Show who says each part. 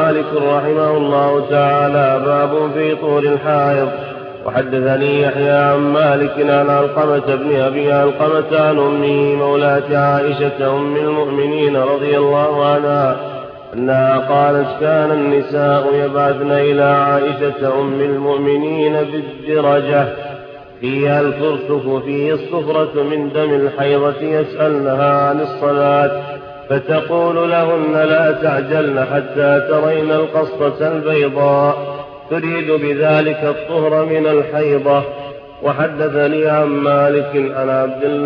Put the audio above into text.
Speaker 1: مالك رحمه الله تعالى: باب في طهر الحائض. وحدثني يحيى عن مالك عن علقمة بن أبي علقمة عن أمه مولاة عائشة أم المؤمنين رضي الله عنها أنها قالت: كان النساء يبعثن إلى عائشة أم المؤمنين بالدرجة فيها الفرسك فيه الصفرة من دم الحيضة يسألنها عن الصلاة، فتقول لهن: لا تعجلن حتى ترين القصة البيضاء، تريد بذلك الطهر من الحيضة. وحدثني عن مالك عن عبد الله